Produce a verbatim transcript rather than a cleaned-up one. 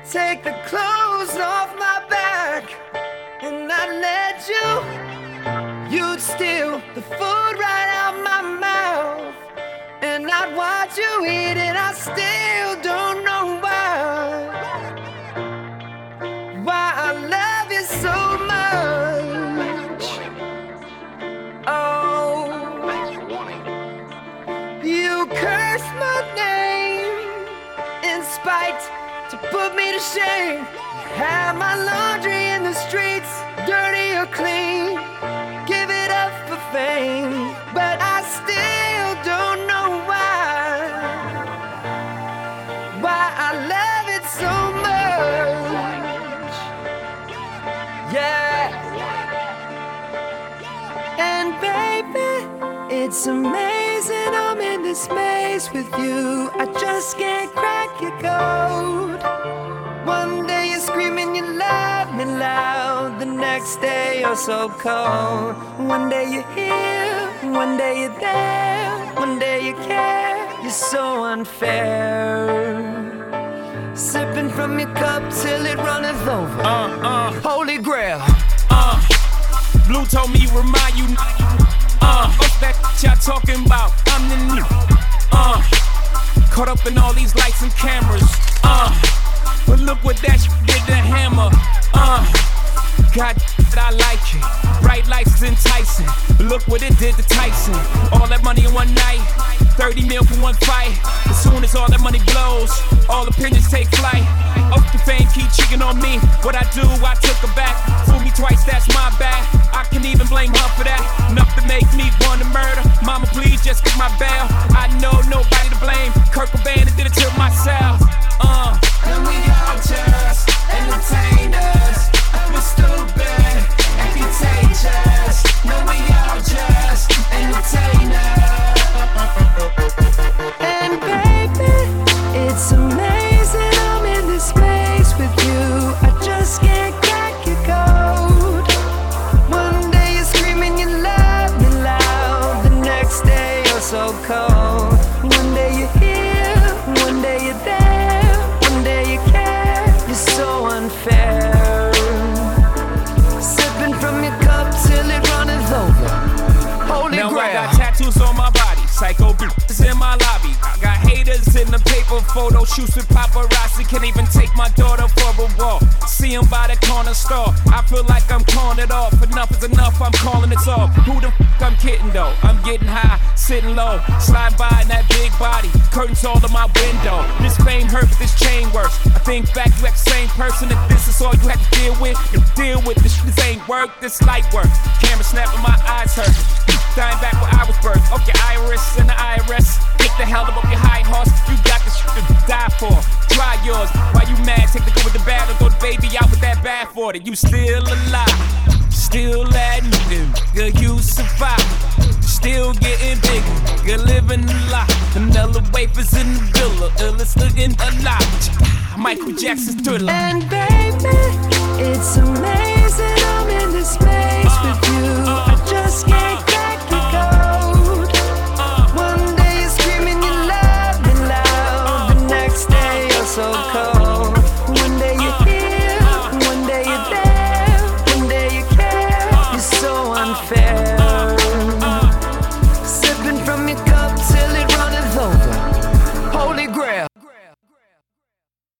take the clothes off my back and I'd let you, you'd steal the food right out my mouth, and I'd watch you eat it. I still don't know why, why I love you so much. Oh, you curse my name in spite to put me to shame. Have my laundry in the streets, dirty or clean, give it up for fame, but I still don't know why, why I love it so much. Yeah. And baby, it's amazing I'm in this maze with you. I just can't crack your code. One day you're screaming you love me loud, the next day you're so cold. One day you're here, one day you're there, one day you care. You're so unfair. Sipping from your cup till it runneth over. Uh, uh, Holy Grail. Uh, Blue told me remind you. Uh, what's that y'all talking about? I'm the new. Uh, caught up in all these lights and cameras. Uh. But look what that shit did to Hammer. Uh, God, I like it. Bright lights is enticing. But look what it did to Tyson. All that money in one night, thirty mil for one fight. As soon as all that money blows, all opinions take flight. Up the fame, keep cheating on me. What I do, I took her back. Fool me twice, that's my bad. I can even blame her for that. Enough to make me want to murder. Mama, please just get my bail. I know nobody to blame. Kurt Cobain did it to myself. Uh. And we all just entertainers. We're stupid and contagious. No, we all just entertainers. And baby, it's amazing I'm in this space with you. I just can't crack your code. One day you're screaming you love me loud, the next day you're so cold. One day you're here, one day you're there, one day you care. You're so unfair. Sipping from your cup till it runneth over. Holy now Grail. I got tattoos on my body, psycho bitches in my lobby. I got haters in the paper, photo shoots with paparazzi. Can't even take my daughter for a walk. See him by the corner store. I feel like I'm calling it off. Enough is enough, I'm calling it off. Who the f I'm kidding though? I'm getting high, sitting low, slide by in that big body. Curtains all in my window. This fame hurt, but this chain works. I think back, you act the same person. If this is all you had to deal with, you deal with this. This ain't work, this light work. Camera snapping, my eyes hurt. Dying back where I was birthed. Off your iris and the I R S. Get the hell up off your high horse. You got this shit to die for. Try yours. Why you mad? Take the good with the bad and throw the baby out with that bad for it. You still alive. Still admitting, good you survive. Still getting bigger, good living a lot. Vanilla wafers in the villa, illest looking alive. Michael Jackson's Thriller. And baby, it's amazing I'm in this space uh, with you. Uh, I just can't uh, crack your code. Uh, One day you're screaming you love me loud, the next day you're so cold.